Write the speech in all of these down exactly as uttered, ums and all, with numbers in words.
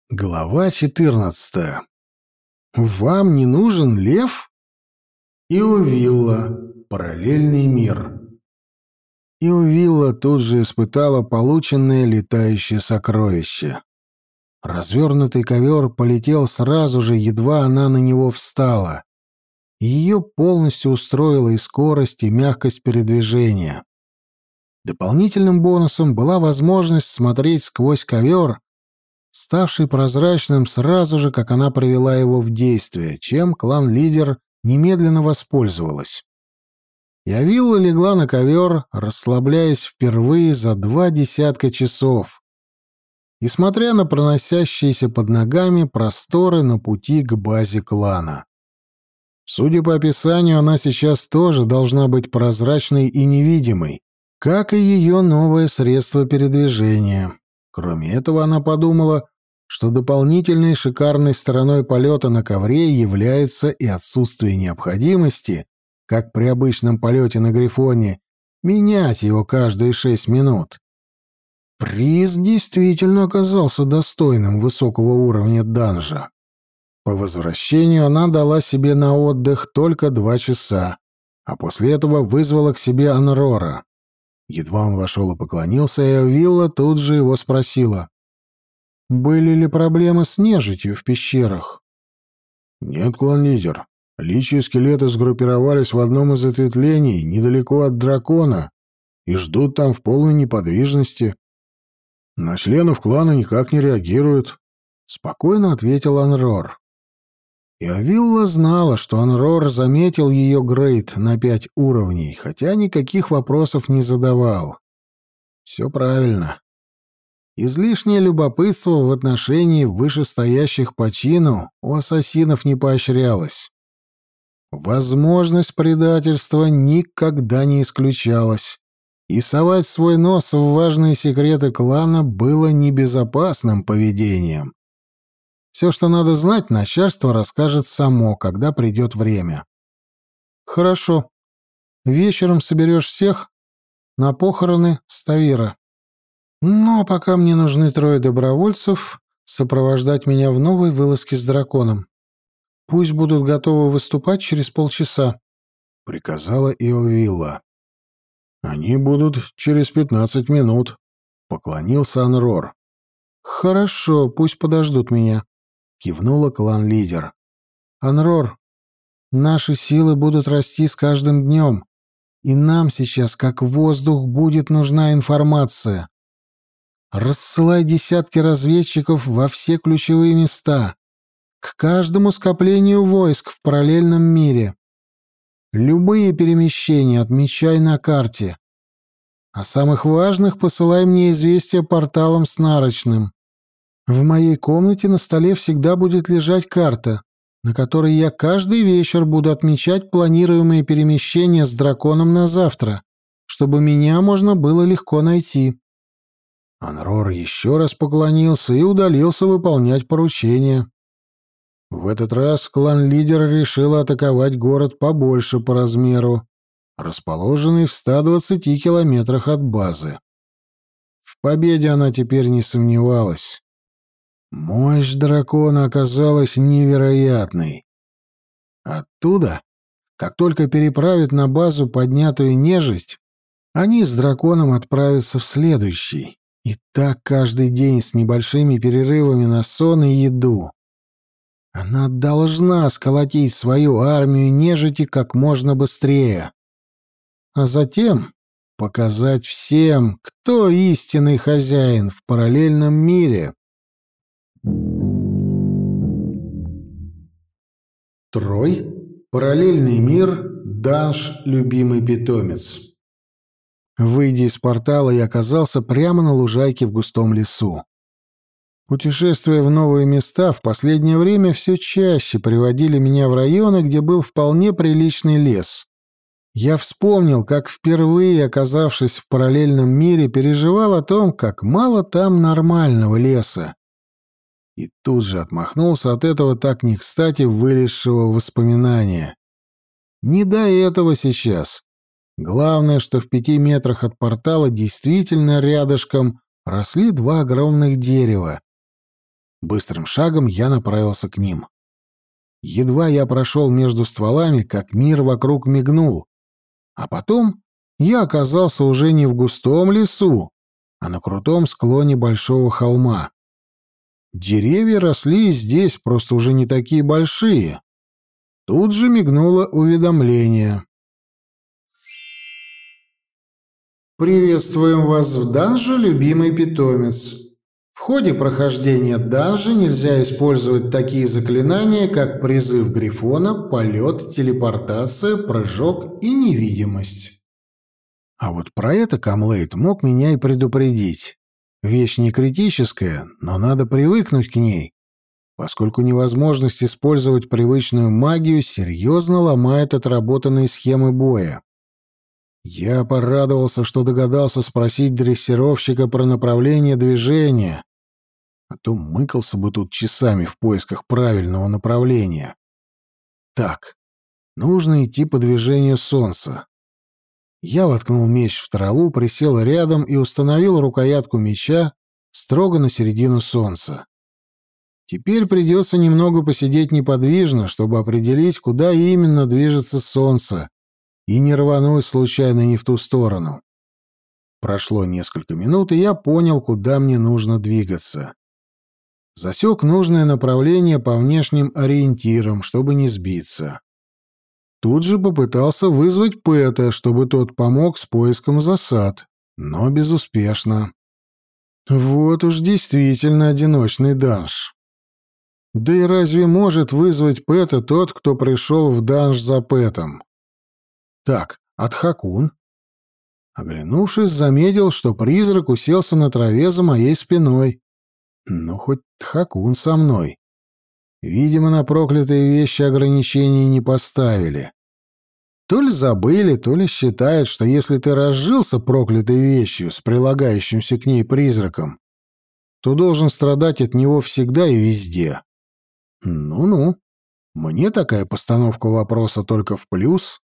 Глава четырнадцатая. Вам не нужен лев? Иовилла. Параллельный мир. Иовилла тут же испытала полученное летающее сокровище. Развернутый ковер полетел сразу же, едва она на него встала. Ее полностью устроила и скорость, и мягкость передвижения. Дополнительным бонусом была возможность смотреть сквозь ковер, ставший прозрачным сразу же, как она провела его в действие, чем клан-лидер немедленно воспользовалась. Иовилла легла на ковер, расслабляясь впервые за два десятка часов, и смотря на проносящиеся под ногами просторы на пути к базе клана. Судя по описанию, она сейчас тоже должна быть прозрачной и невидимой, как и ее новое средство передвижения. Кроме этого, она подумала, что дополнительной шикарной стороной полета на ковре является и отсутствие необходимости, как при обычном полете на Грифоне, менять его каждые шесть минут. Приз действительно оказался достойным высокого уровня данжа. По возвращению она дала себе на отдых только два часа, а после этого вызвала к себе Анрора. Едва он вошел и поклонился, Иовилла тут же его спросила: «Были ли проблемы с нежитью в пещерах?» «Нет, клан-лидер. Личи и скелеты сгруппировались в одном из ответвлений, недалеко от дракона, и ждут там в полной неподвижности. На членов клана никак не реагируют», — спокойно ответил Анрор. Иовилла знала, что Анрор заметил ее грейд на пять уровней, хотя никаких вопросов не задавал. Все правильно. Излишнее любопытство в отношении вышестоящих по чину у ассасинов не поощрялось. Возможность предательства никогда не исключалась, и совать свой нос в важные секреты клана было небезопасным поведением. Все, что надо знать, начальство расскажет само, когда придет время. «Хорошо. Вечером соберешь всех на похороны Ставира. Ну, а пока мне нужны трое добровольцев сопровождать меня в новой вылазке с драконом. Пусть будут готовы выступать через полчаса», — приказала Иовилла. «Они будут через пятнадцать минут», — поклонился Анрор. «Хорошо, пусть подождут меня», — кивнула клан-лидер. «Анрор, наши силы будут расти с каждым днем, и нам сейчас, как воздух, будет нужна информация. Рассылай десятки разведчиков во все ключевые места, к каждому скоплению войск в параллельном мире. Любые перемещения отмечай на карте. О самых важных посылай мне известия порталом с нарочным. В моей комнате на столе всегда будет лежать карта, на которой я каждый вечер буду отмечать планируемые перемещения с драконом на завтра, чтобы меня можно было легко найти». Анрор еще раз поклонился и удалился выполнять поручение. В этот раз клан-лидер решил атаковать город побольше по размеру, расположенный в ста двадцати километрах от базы. В победе она теперь не сомневалась. Мощь дракона оказалась невероятной. Оттуда, как только переправят на базу поднятую нежить, они с драконом отправятся в следующий. И так каждый день с небольшими перерывами на сон и еду. Она должна сколотить свою армию нежити как можно быстрее. А затем показать всем, кто истинный хозяин в параллельном мире. Трой. Параллельный мир. Данж. Любимый питомец. Выйдя из портала, я оказался прямо на лужайке в густом лесу. Путешествия в новые места в последнее время все чаще приводили меня в районы, где был вполне приличный лес. Я вспомнил, как впервые, оказавшись в параллельном мире, переживал о том, как мало там нормального леса. И тут же отмахнулся от этого так не кстати вылезшего воспоминания. Не до этого сейчас. Главное, что в пяти метрах от портала действительно рядышком росли два огромных дерева. Быстрым шагом я направился к ним. Едва я прошел между стволами, как мир вокруг мигнул. А потом я оказался уже не в густом лесу, а на крутом склоне большого холма. Деревья росли здесь, просто уже не такие большие. Тут же мигнуло уведомление. «Приветствуем вас в данже, любимый питомец. В ходе прохождения данжа нельзя использовать такие заклинания, как призыв Грифона, полет, телепортация, прыжок и невидимость». А вот про это Камлейд мог меня и предупредить. Вещь не критическая, но надо привыкнуть к ней, поскольку невозможность использовать привычную магию серьезно ломает отработанные схемы боя. Я порадовался, что догадался спросить дрессировщика про направление движения, а то мыкался бы тут часами в поисках правильного направления. Так, нужно идти по движению солнца. Я воткнул меч в траву, присел рядом и установил рукоятку меча строго на середину солнца. Теперь придется немного посидеть неподвижно, чтобы определить, куда именно движется солнце, и не рвануть случайно не в ту сторону. Прошло несколько минут, и я понял, куда мне нужно двигаться. Засек нужное направление по внешним ориентирам, чтобы не сбиться. Тут же попытался вызвать Пэта, чтобы тот помог с поиском засад, но безуспешно. Вот уж действительно одиночный данж. Да и разве может вызвать Пэта тот, кто пришел в данж за Пэтом? Так, Атхакун. Оглянувшись, заметил, что призрак уселся на траве за моей спиной. Ну, хоть Тхакун со мной. Видимо, на проклятые вещи ограничений не поставили. То ли забыли, то ли считают, что если ты разжился проклятой вещью с прилагающимся к ней призраком, то должен страдать от него всегда и везде. Ну-ну, мне такая постановка вопроса только в плюс.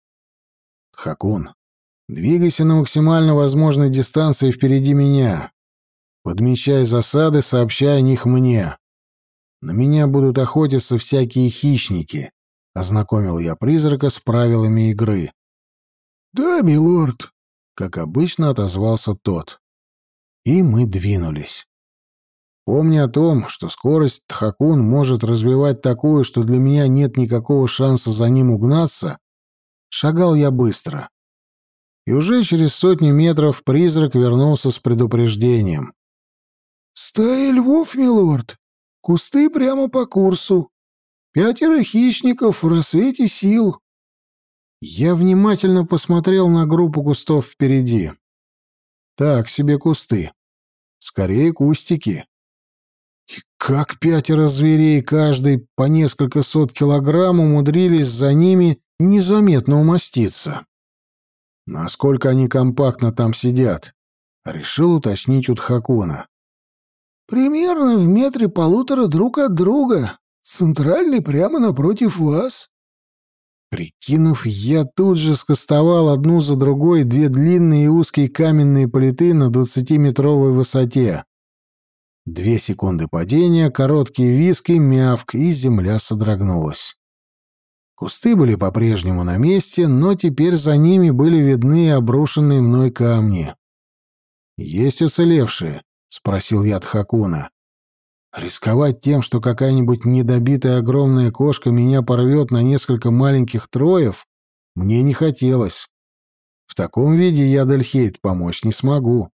Тхакун, двигайся на максимально возможной дистанции впереди меня. Подмечай засады, сообщай о них мне. На меня будут охотиться всякие хищники. Ознакомил я призрака с правилами игры. «Да, милорд», — как обычно отозвался тот. И мы двинулись. Помня о том, что скорость Тхакун может развивать такую, что для меня нет никакого шанса за ним угнаться, шагал я быстро. И уже через сотню метров призрак вернулся с предупреждением. «Стая львов, милорд. Кусты прямо по курсу. Пятеро хищников в рассвете сил». Я внимательно посмотрел на группу кустов впереди. Так себе кусты. Скорее кустики. И как пятеро зверей, каждый по несколько сот килограмм, умудрились за ними незаметно умоститься. Насколько они компактно там сидят, решил уточнить у Тхакуна. «Примерно в метре полутора друг от друга. Центральный прямо напротив вас». Прикинув, я тут же скостовал одну за другой две длинные и узкие каменные плиты на двадцатиметровой высоте. Две секунды падения, короткий визг и мявк, и земля содрогнулась. Кусты были по-прежнему на месте, но теперь за ними были видны обрушенные мной камни. «Есть уцелевшие?» — спросил я Тхакуна. Рисковать тем, что какая-нибудь недобитая огромная кошка меня порвет на несколько маленьких троев, мне не хотелось. В таком виде я Дельхейт помочь не смогу.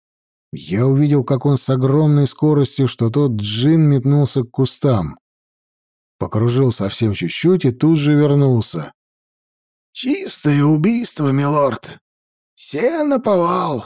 Я увидел, как он с огромной скоростью, что тот джин метнулся к кустам. Покружил совсем чуть-чуть и тут же вернулся. «Чистое убийство, милорд! Все наповал!»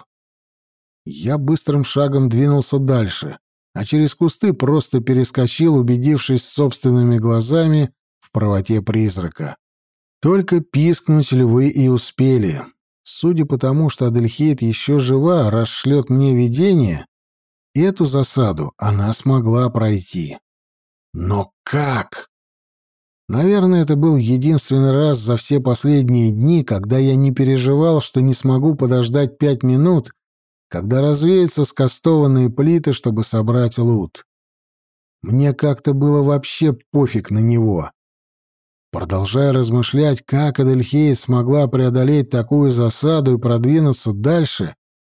Я быстрым шагом двинулся дальше, а через кусты просто перескочил, убедившись собственными глазами в правоте призрака. Только пискнуть львы и успели. Судя по тому, что Адельхейт еще жива, раз шлет мне видение, эту засаду она смогла пройти. Но как? Наверное, это был единственный раз за все последние дни, когда я не переживал, что не смогу подождать пять минут, когда развеются скостованные плиты, чтобы собрать лут. мне как-то было вообще пофиг на него. Продолжая размышлять, как Адельхейд смогла преодолеть такую засаду и продвинуться дальше,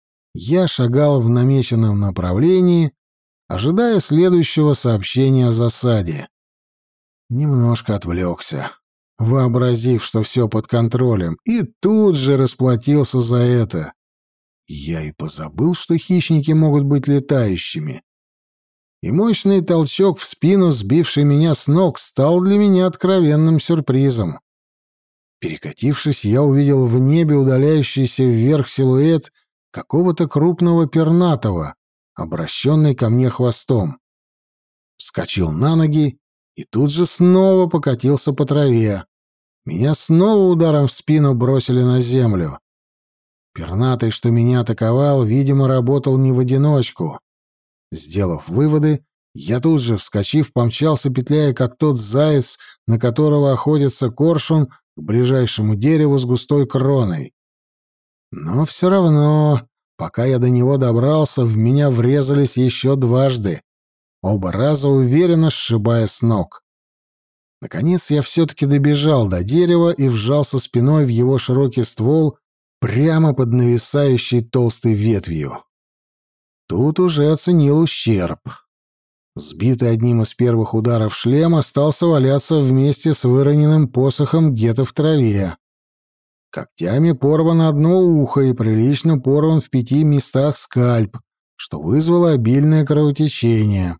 я шагал в намеченном направлении, ожидая следующего сообщения о засаде. Немножко отвлекся, вообразив, что все под контролем, и тут же расплатился за это. Я и позабыл, что хищники могут быть летающими. И мощный толчок в спину, сбивший меня с ног, стал для меня откровенным сюрпризом. Перекатившись, я увидел в небе удаляющийся вверх силуэт какого-то крупного пернатого, обращенный ко мне хвостом. Вскочил на ноги и тут же снова покатился по траве. Меня снова ударом в спину бросили на землю. Пернатый, что меня атаковал, видимо, работал не в одиночку. Сделав выводы, я тут же, вскочив, помчался, петляя, как тот заяц, на которого охотится коршун, к ближайшему дереву с густой кроной. Но все равно, пока я до него добрался, в меня врезались еще дважды, оба раза уверенно сшибая с ног. Наконец я все-таки добежал до дерева и вжался спиной в его широкий ствол прямо под нависающей толстой ветвью. Тут уже оценил ущерб. Сбитый одним из первых ударов шлем остался валяться вместе с выроненным посохом где-то в траве. Когтями порвано одно ухо и прилично порван в пяти местах скальп, что вызвало обильное кровотечение.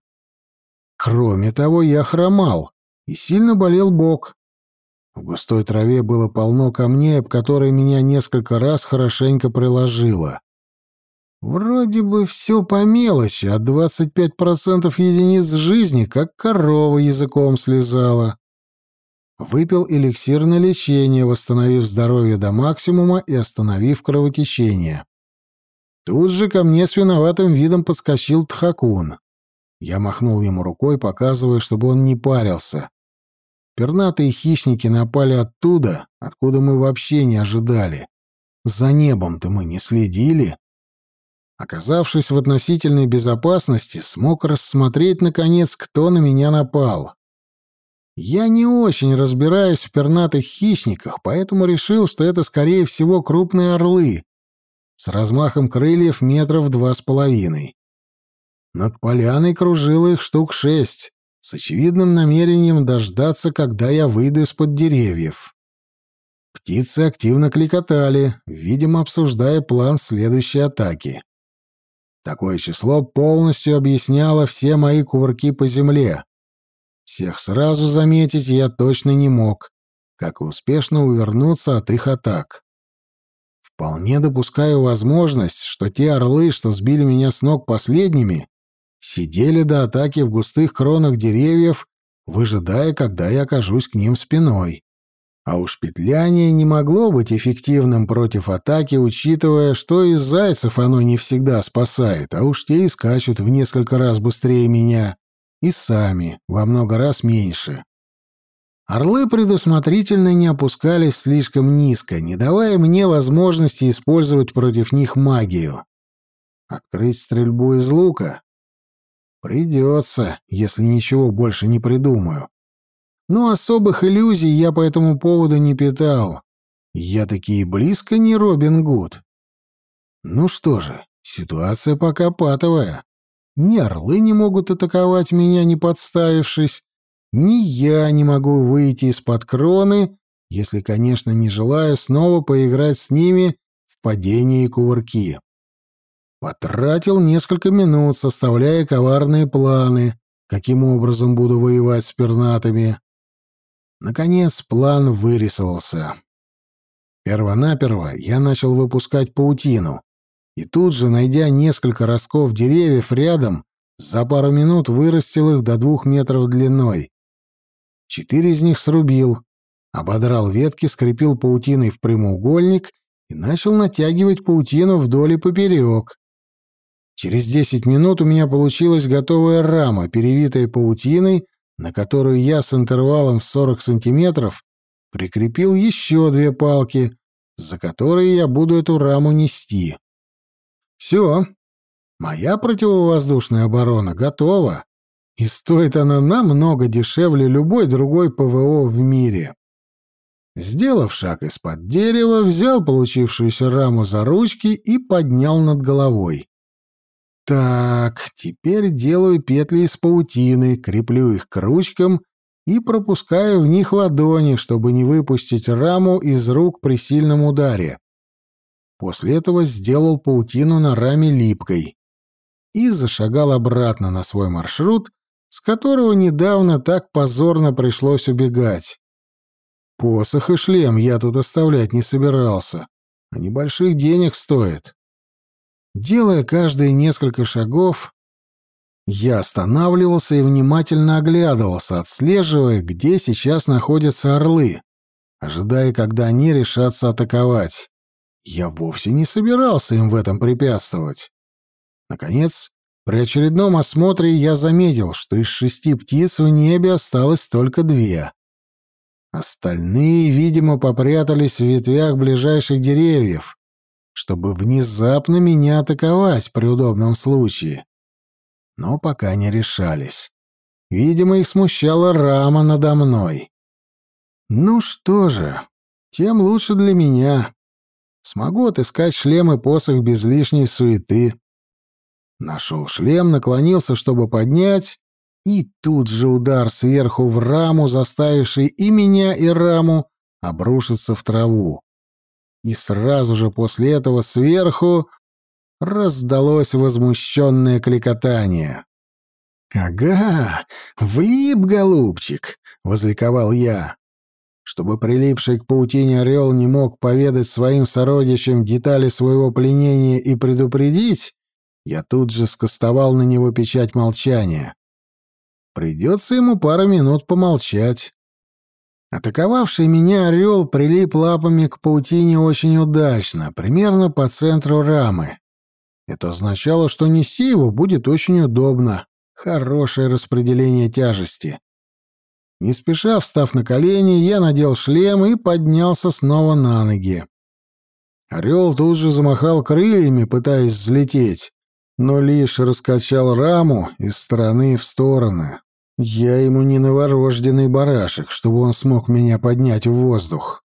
Кроме того, я хромал, и сильно болел бок. В густой траве было полно камней, об которые меня несколько раз хорошенько приложило. Вроде бы все по мелочи, а двадцать пять процентов единиц жизни, как корова языком слезала. Выпил эликсир на лечение, восстановив здоровье до максимума и остановив кровотечение. Тут же ко мне с виноватым видом подскочил Тхакун. Я махнул ему рукой, показывая, чтобы он не парился. Пернатые хищники напали оттуда, откуда мы вообще не ожидали. За небом-то мы не следили. Оказавшись в относительной безопасности, смог рассмотреть, наконец, кто на меня напал. Я не очень разбираюсь в пернатых хищниках, поэтому решил, что это, скорее всего, крупные орлы с размахом крыльев метров два с половиной. Над поляной кружило их штук шесть, с очевидным намерением дождаться, когда я выйду из-под деревьев. Птицы активно кликотали, видимо, обсуждая план следующей атаки. Такое число полностью объясняло все мои кувырки по земле. Всех сразу заметить я точно не мог, как и успешно увернуться от их атак. Вполне допускаю возможность, что те орлы, что сбили меня с ног последними, сидели до атаки в густых кронах деревьев, выжидая, когда я окажусь к ним спиной. А уж петляние не могло быть эффективным против атаки, учитывая, что и зайцев оно не всегда спасает, а уж те и скачут в несколько раз быстрее меня, и сами во много раз меньше. Орлы предусмотрительно не опускались слишком низко, не давая мне возможности использовать против них магию. Открыть стрельбу из лука? Придется, если ничего больше не придумаю. Но особых иллюзий я по этому поводу не питал. Я таки и близко не Робин Гуд. Ну что же, ситуация пока патовая. Ни орлы не могут атаковать меня, не подставившись, ни я не могу выйти из-под кроны, если, конечно, не желаю снова поиграть с ними в падение и кувырки. Потратил несколько минут, составляя коварные планы, каким образом буду воевать с пернатыми. Наконец план вырисовался. Первонаперво я начал выпускать паутину, и тут же, найдя несколько ростков деревьев рядом, за пару минут вырастил их до двух метров длиной. Четыре из них срубил, ободрал ветки, скрепил паутиной в прямоугольник и начал натягивать паутину вдоль и поперек. Через десять минут у меня получилась готовая рама, перевитая паутиной, на которую я с интервалом в сорок сантиметров прикрепил еще две палки, за которые я буду эту раму нести. Все, моя противовоздушная оборона готова. И стоит она намного дешевле любой другой ПВО в мире. Сделав шаг из-под дерева, взял получившуюся раму за ручки и поднял над головой. Так, теперь делаю петли из паутины, креплю их к ручкам и пропускаю в них ладони, чтобы не выпустить раму из рук при сильном ударе. После этого сделал паутину на раме липкой и зашагал обратно на свой маршрут, с которого недавно так позорно пришлось убегать. Посох и шлем я тут оставлять не собирался. Они больших денег стоят. Делая каждые несколько шагов, я останавливался и внимательно оглядывался, отслеживая, где сейчас находятся орлы, ожидая, когда они решатся атаковать. Я вовсе не собирался им в этом препятствовать. Наконец, при очередном осмотре я заметил, что из шести птиц в небе осталось только две. Остальные, видимо, попрятались в ветвях ближайших деревьев, чтобы внезапно меня атаковать при удобном случае. Но пока не решались. Видимо, их смущала рама надо мной. Ну что же, тем лучше для меня. Смогу отыскать шлем и посох без лишней суеты. Нашел шлем, наклонился, чтобы поднять, и тут же удар сверху в раму, заставивший и меня, и раму обрушиться в траву. И сразу же после этого сверху раздалось возмущенное кликотание. «Ага, влип, голубчик!» — возликовал я. Чтобы прилипший к паутине орел не мог поведать своим сородичам детали своего пленения и предупредить, я тут же скостовал на него печать молчания. Придется ему пару минут помолчать. Атаковавший меня орел прилип лапами к паутине очень удачно, примерно по центру рамы. Это означало, что нести его будет очень удобно. Хорошее распределение тяжести. Не спеша, встав на колени, я надел шлем и поднялся снова на ноги. Орел тут же замахал крыльями, пытаясь взлететь, но лишь раскачал раму из стороны в стороны. Я ему не новорожденный барашек, чтобы он смог меня поднять в воздух.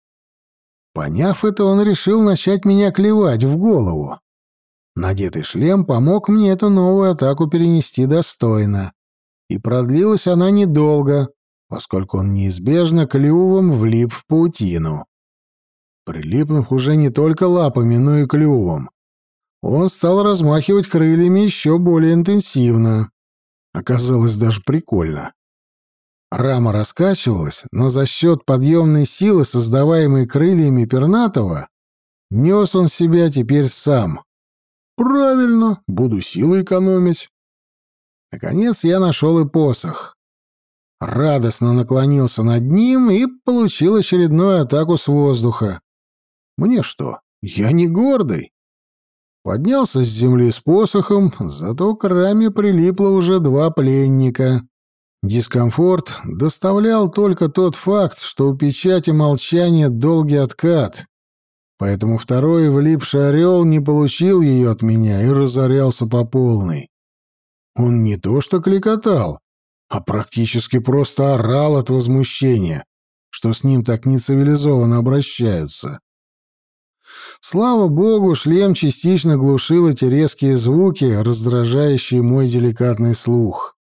Поняв это, он решил начать меня клевать в голову. Надетый шлем помог мне эту новую атаку перенести достойно. И продлилась она недолго, поскольку он неизбежно клювом влип в паутину. Прилипнув уже не только лапами, но и клювом, он стал размахивать крыльями еще более интенсивно. Оказалось даже прикольно. Рама раскачивалась, но за счет подъемной силы, создаваемой крыльями пернатого, нес он себя теперь сам. Правильно, буду силы экономить. Наконец я нашел и посох. Радостно наклонился над ним и получил очередную атаку с воздуха. Мне что, я не гордый. Поднялся с земли с посохом, зато к раме прилипло уже два пленника. Дискомфорт доставлял только тот факт, что у печати молчания долгий откат, поэтому второй влипший орел не получил ее от меня и разорялся по полной. Он не то что кликотал, а практически просто орал от возмущения, что с ним так нецивилизованно обращаются. Слава богу, шлем частично глушил эти резкие звуки, раздражающие мой деликатный слух.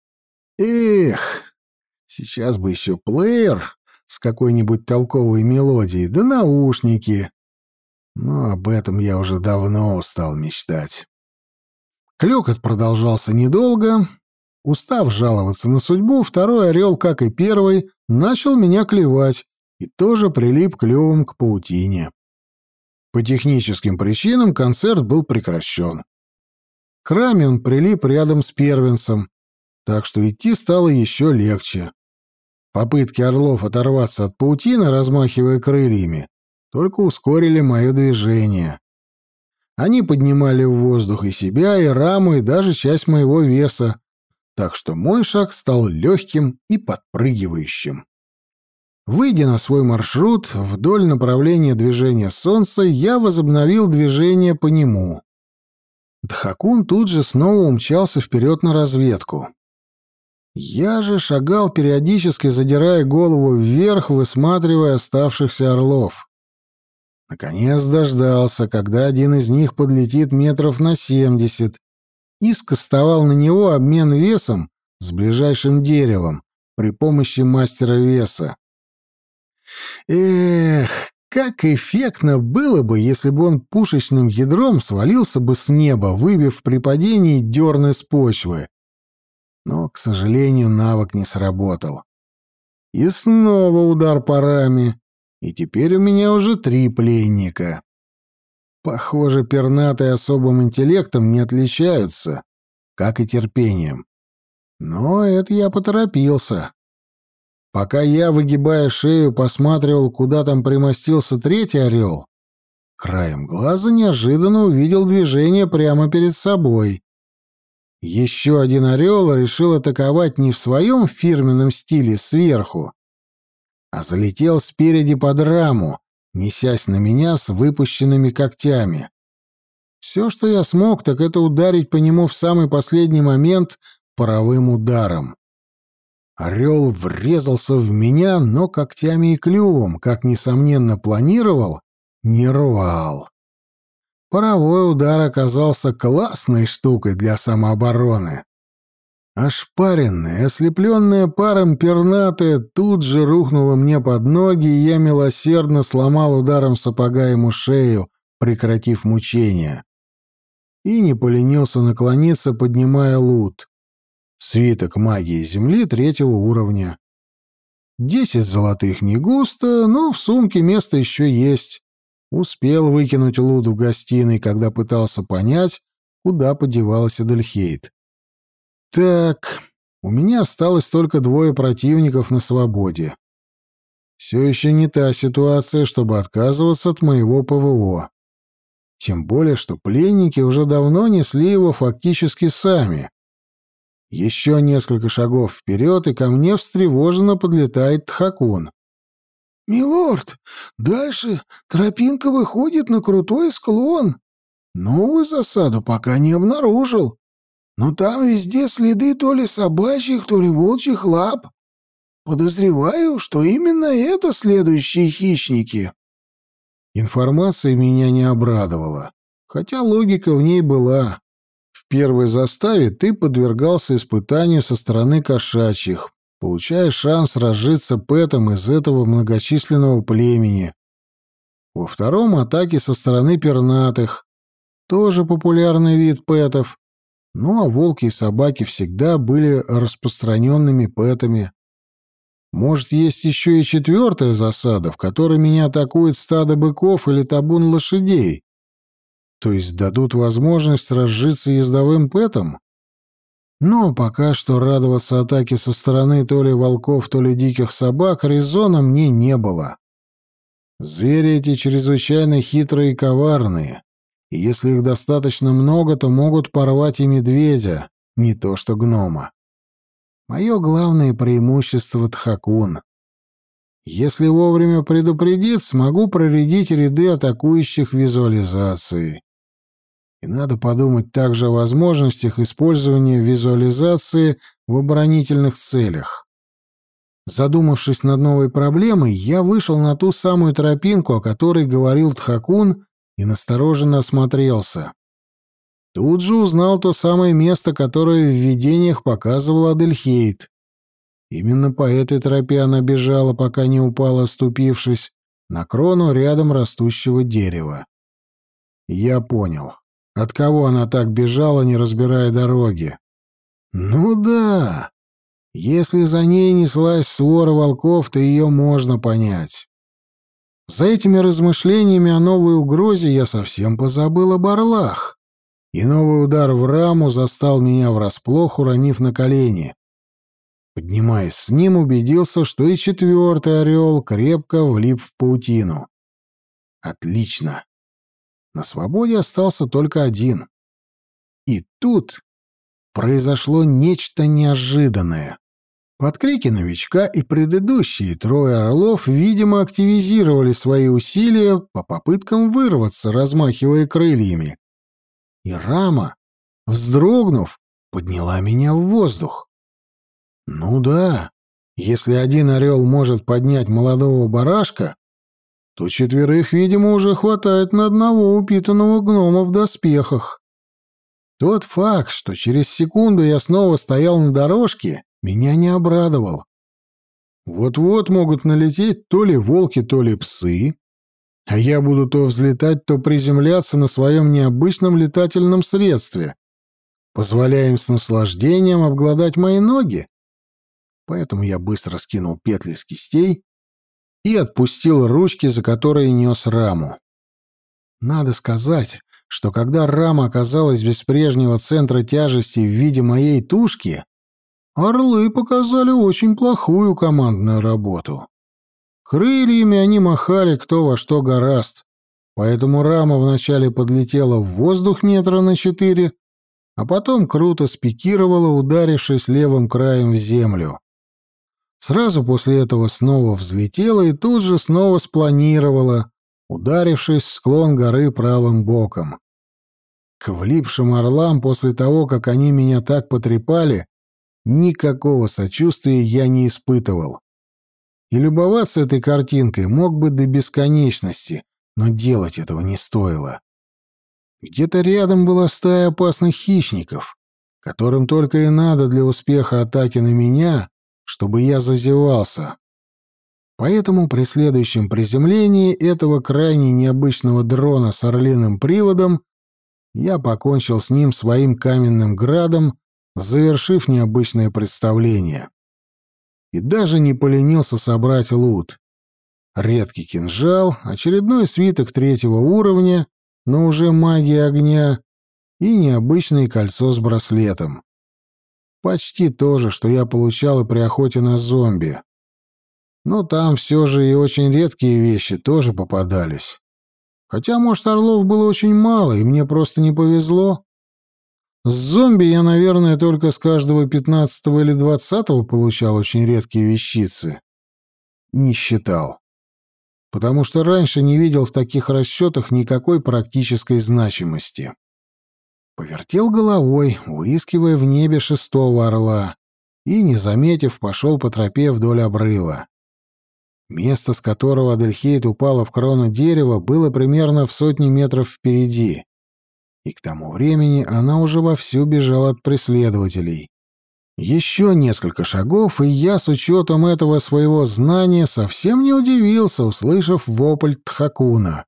Эх, сейчас бы еще плеер с какой-нибудь толковой мелодией, да наушники. Но об этом я уже давно устал мечтать. Клёкот продолжался недолго. Устав жаловаться на судьбу, второй орел, как и первый, начал меня клевать и тоже прилип клювом к паутине. По техническим причинам концерт был прекращен. К раме он прилип рядом с первенцем, так что идти стало еще легче. Попытки орлов оторваться от паутины, размахивая крыльями, только ускорили мое движение. Они поднимали в воздух и себя, и раму, и даже часть моего веса, так что мой шаг стал легким и подпрыгивающим. Выйдя на свой маршрут вдоль направления движения солнца, я возобновил движение по нему. Дхакун тут же снова умчался вперед на разведку. Я же шагал, периодически задирая голову вверх, высматривая оставшихся орлов. Наконец дождался, когда один из них подлетит метров на семьдесят, и скостовал на него обмен весом с ближайшим деревом при помощи мастера веса. Эх, как эффектно было бы, если бы он пушечным ядром свалился бы с неба, выбив при падении дерн с почвы. Но, к сожалению, навык не сработал. И снова удар по раме, и теперь у меня уже три пленника. Похоже, пернатые особым интеллектом не отличаются, как и терпением. Но это я поторопился. Пока я, выгибая шею, посматривал, куда там примостился третий орел, краем глаза неожиданно увидел движение прямо перед собой. Еще один орел решил атаковать не в своем фирменном стиле сверху, а залетел спереди под раму, несясь на меня с выпущенными когтями. Все, что я смог, так это ударить по нему в самый последний момент паровым ударом. Орел врезался в меня, но когтями и клювом, как, несомненно, планировал, не рвал. Паровой удар оказался классной штукой для самообороны. Ошпаренная, ослепленная паром пернатая тут же рухнула мне под ноги, и я милосердно сломал ударом сапога ему шею, прекратив мучения. И не поленился наклониться, поднимая лут. Свиток магии земли третьего уровня. Десять золотых не густо, но в сумке место еще есть. Успел выкинуть лут в гостиной, когда пытался понять, куда подевалась Адельхейд. Так, у меня осталось только двое противников на свободе. Все еще не та ситуация, чтобы отказываться от моего ПВО. Тем более, что пленники уже давно несли его фактически сами. Еще несколько шагов вперед, и ко мне встревоженно подлетает Тхакун. «Милорд, дальше тропинка выходит на крутой склон. Новую засаду пока не обнаружил. Но там везде следы то ли собачьих, то ли волчьих лап. Подозреваю, что именно это следующие хищники». Информация меня не обрадовала, хотя логика в ней была. В первой заставе ты подвергался испытанию со стороны кошачьих, получая шанс разжиться пэтом из этого многочисленного племени. Во втором — атаки со стороны пернатых, тоже популярный вид пэтов, ну а волки и собаки всегда были распространенными пэтами. Может, есть еще и четвертая засада, в которой меня атакует стадо быков или табун лошадей, то есть дадут возможность разжиться ездовым пэтом? Но пока что радоваться атаке со стороны то ли волков, то ли диких собак резона мне не было. Звери эти чрезвычайно хитрые и коварные, и если их достаточно много, то могут порвать и медведя, не то что гнома. Мое главное преимущество — Тхакун. Если вовремя предупредит, смогу проредить ряды атакующих визуализацией. И надо подумать также о возможностях использования визуализации в оборонительных целях. Задумавшись над новой проблемой, я вышел на ту самую тропинку, о которой говорил Тхакун, и настороженно осмотрелся. Тут же узнал то самое место, которое в видениях показывала Адельхейд. Именно по этой тропе она бежала, пока не упала, оступившись, на крону рядом растущего дерева. Я понял, от кого она так бежала, не разбирая дороги. Ну да, если за ней неслась свора волков, то ее можно понять. За этими размышлениями о новой угрозе я совсем позабыл об орлах, и новый удар в раму застал меня врасплох, уронив на колени. Поднимаясь с ним, убедился, что и четвертый орел крепко влип в паутину. Отлично. На свободе остался только один. И тут произошло нечто неожиданное. Под крики новичка и предыдущие трое орлов, видимо, активизировали свои усилия по попыткам вырваться, размахивая крыльями. И рама, вздрогнув, подняла меня в воздух. Ну да, если один орел может поднять молодого барашка, то четверых, видимо, уже хватает на одного упитанного гнома в доспехах. Тот факт, что через секунду я снова стоял на дорожке, меня не обрадовал. Вот-вот могут налететь то ли волки, то ли псы, а я буду то взлетать, то приземляться на своем необычном летательном средстве, позволяя им с наслаждением обглодать мои ноги. Поэтому я быстро скинул петли с кистей и отпустил ручки, за которые нес раму. Надо сказать, что когда рама оказалась без прежнего центра тяжести в виде моей тушки, орлы показали очень плохую командную работу. Крыльями они махали кто во что горазд, поэтому рама вначале подлетела в воздух метра на четыре, а потом круто спикировала, ударившись левым краем в землю. Сразу после этого снова взлетела и тут же снова спланировала, ударившись в склон горы правым боком. К влипшим орлам после того, как они меня так потрепали, никакого сочувствия я не испытывал. И любоваться этой картинкой мог бы до бесконечности, но делать этого не стоило. Где-то рядом была стая опасных хищников, которым только и надо для успеха атаки на меня, чтобы я зазевался. Поэтому при следующем приземлении этого крайне необычного дрона с орлиным приводом я покончил с ним своим каменным градом, завершив необычное представление. И даже не поленился собрать лут. Редкий кинжал, очередной свиток третьего уровня, но уже магия огня, и необычное кольцо с браслетом. Почти то же, что я получал и при охоте на зомби. Но там все же и очень редкие вещи тоже попадались. Хотя, может, орлов было очень мало, и мне просто не повезло. С зомби я, наверное, только с каждого пятнадцатого или двадцатого получал очень редкие вещицы. Не считал. Потому что раньше не видел в таких расчетах никакой практической значимости. Повертел головой, выискивая в небе шестого орла, и, не заметив, пошел по тропе вдоль обрыва. Место, с которого Адельхейд упала в крону дерева, было примерно в сотне метров впереди. И к тому времени она уже вовсю бежала от преследователей. Еще несколько шагов, и я, с учетом этого своего знания, совсем не удивился, услышав вопль Тхакуна.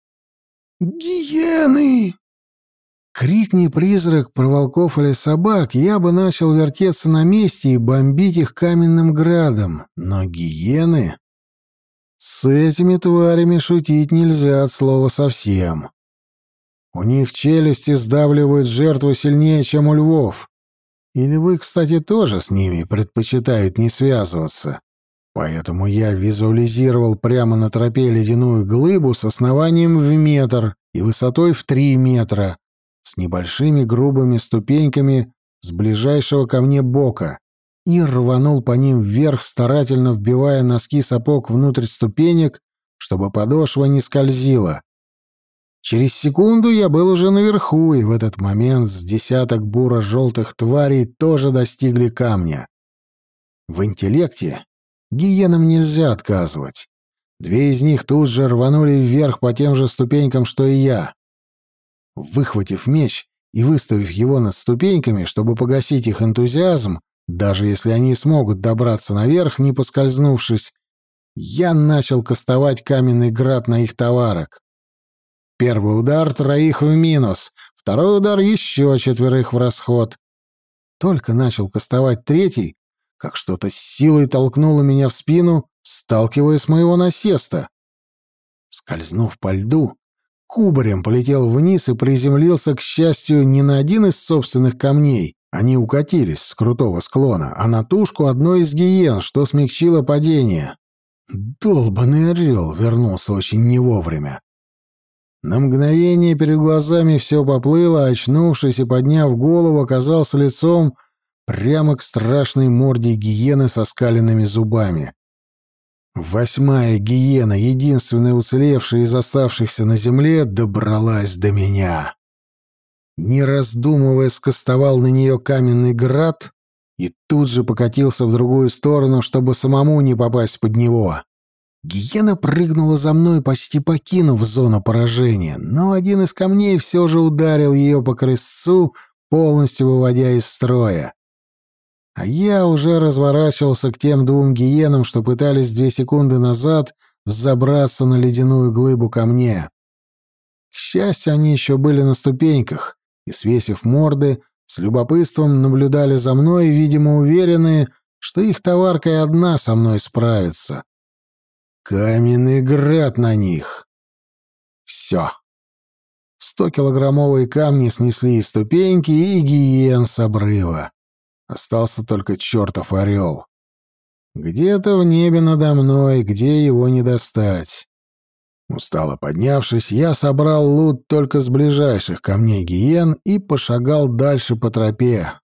«Гиены!» Крикни призрак про волков или собак, я бы начал вертеться на месте и бомбить их каменным градом. Но гиены... С этими тварями шутить нельзя от слова совсем. У них челюсти сдавливают жертву сильнее, чем у львов. И львы, кстати, тоже с ними предпочитают не связываться. Поэтому я визуализировал прямо на тропе ледяную глыбу с основанием в метр и высотой в три метра, с небольшими грубыми ступеньками с ближайшего ко мне бока, и рванул по ним вверх, старательно вбивая носки сапог внутрь ступенек, чтобы подошва не скользила. Через секунду я был уже наверху, и в этот момент с десяток буро-желтых тварей тоже достигли камня. В интеллекте гиенам нельзя отказывать. Две из них тут же рванули вверх по тем же ступенькам, что и я. Выхватив меч и выставив его над ступеньками, чтобы погасить их энтузиазм, даже если они смогут добраться наверх, не поскользнувшись, я начал кастовать каменный град на их товарок. Первый удар — троих в минус, второй удар — еще четверых в расход. Только начал кастовать третий, как что-то с силой толкнуло меня в спину, сталкивая с моего насеста. Скользнув по льду, кубарем полетел вниз и приземлился, к счастью, не на один из собственных камней, они укатились с крутого склона, а на тушку одной из гиен, что смягчило падение. Долбаный орел вернулся очень не вовремя. На мгновение перед глазами все поплыло, а, очнувшись и подняв голову, оказался лицом прямо к страшной морде гиены со скаленными зубами. Восьмая гиена, единственная уцелевшая из оставшихся на земле, добралась до меня. Не раздумывая, скостовал на нее каменный град и тут же покатился в другую сторону, чтобы самому не попасть под него. Гиена прыгнула за мной, почти покинув зону поражения, но один из камней все же ударил ее по крестцу, полностью выводя из строя. А я уже разворачивался к тем двум гиенам, что пытались две секунды назад взобраться на ледяную глыбу ко мне. К счастью, они еще были на ступеньках и, свесив морды, с любопытством наблюдали за мной, видимо, уверенные, что их товарка и одна со мной справится. Каменный град на них. Все. Стокилограммовые камни снесли и ступеньки, и гиен с обрыва. Остался только чертов орел. Где-то в небе надо мной, где его не достать. Устало поднявшись, я собрал лут только с ближайших камней гиен и пошагал дальше по тропе.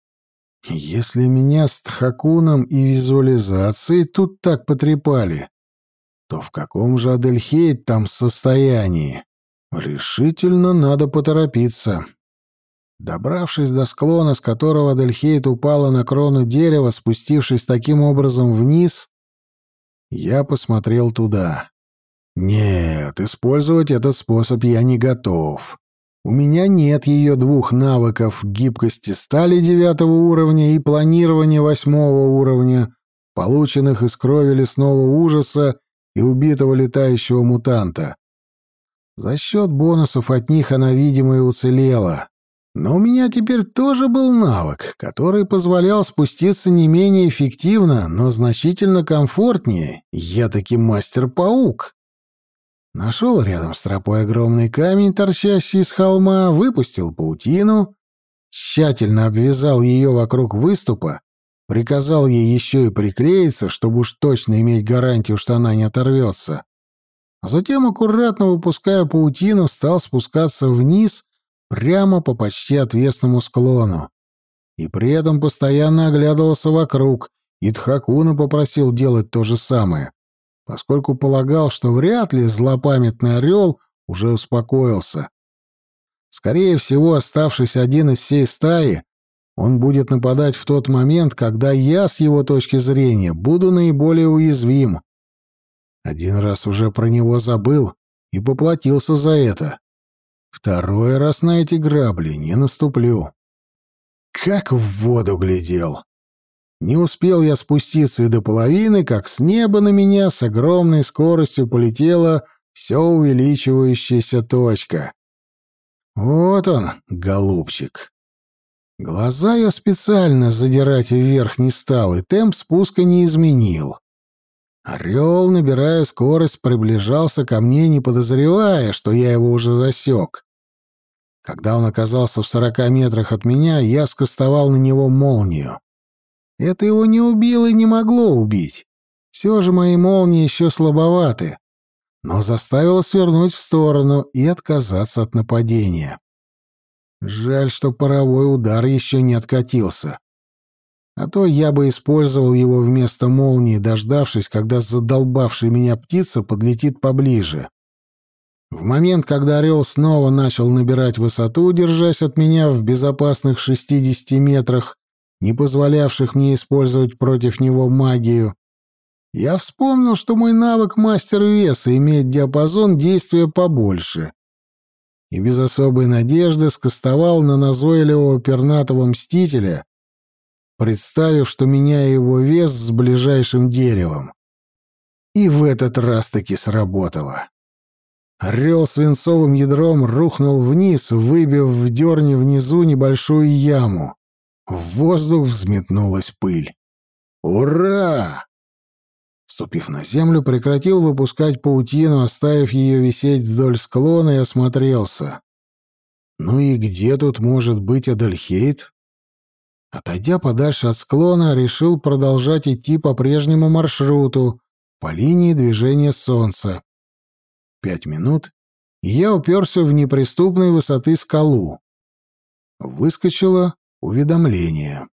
Если меня с тхакуном и визуализацией тут так потрепали, то в каком же Адельхейт там состоянии? Решительно надо поторопиться. Добравшись до склона, с которого Адельхейт упала на крону дерева, спустившись таким образом вниз, я посмотрел туда. Нет, использовать этот способ я не готов. У меня нет ее двух навыков гибкости стали девятого уровня и планирования восьмого уровня, полученных из крови лесного ужаса и убитого летающего мутанта. За счет бонусов от них она, видимо, и уцелела. Но у меня теперь тоже был навык, который позволял спуститься не менее эффективно, но значительно комфортнее. Я таки мастер-паук. Нашел рядом с тропой огромный камень, торчащий из холма, выпустил паутину, тщательно обвязал ее вокруг выступа, приказал ей еще и приклеиться, чтобы уж точно иметь гарантию, что она не оторвется. А затем, аккуратно выпуская паутину, стал спускаться вниз прямо по почти отвесному склону. И при этом постоянно оглядывался вокруг, и Тхакуна попросил делать то же самое, поскольку полагал, что вряд ли злопамятный орел уже успокоился. Скорее всего, оставшись один из всей стаи, он будет нападать в тот момент, когда я, с его точки зрения, буду наиболее уязвим. Один раз уже про него забыл и поплатился за это. Второй раз на эти грабли не наступлю. Как в воду глядел. Не успел я спуститься и до половины, как с неба на меня с огромной скоростью полетела все увеличивающаяся точка. Вот он, голубчик. Глаза я специально задирать вверх не стал и темп спуска не изменил. Орел, набирая скорость, приближался ко мне, не подозревая, что я его уже засек. Когда он оказался в сорока метрах от меня, я скостовал на него молнию. Это его не убило и не могло убить. Все же мои молнии еще слабоваты, но заставило свернуть в сторону и отказаться от нападения. Жаль, что паровой удар еще не откатился. А то я бы использовал его вместо молнии, дождавшись, когда задолбавшая меня птица подлетит поближе. В момент, когда орел снова начал набирать высоту, держась от меня в безопасных шестидесяти метрах, не позволявших мне использовать против него магию, я вспомнил, что мой навык мастер веса имеет диапазон действия побольше, и без особой надежды скостовал на назойливого пернатого мстителя, представив, что меняю его вес с ближайшим деревом. И в этот раз таки сработало. Орел свинцовым ядром рухнул вниз, выбив в дерне внизу небольшую яму. В воздух взметнулась пыль. «Ура!» Ступив на землю, прекратил выпускать паутину, оставив ее висеть вдоль склона, и осмотрелся. Ну и где тут может быть Адельхейт? Отойдя подальше от склона, решил продолжать идти по прежнему маршруту, по линии движения солнца. Пять минут, и я уперся в неприступной высоты скалу. Выскочило уведомление.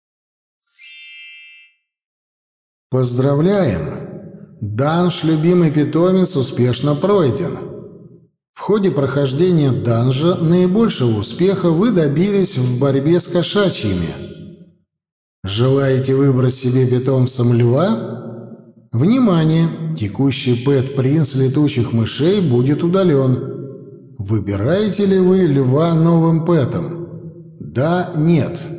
Поздравляем! Данж «Любимый питомец» успешно пройден. В ходе прохождения данжа наибольшего успеха вы добились в борьбе с кошачьими. Желаете выбрать себе питомцем льва? Внимание! Текущий пэт-принц летучих мышей будет удален. Выбираете ли вы льва новым пэтом? Да, нет.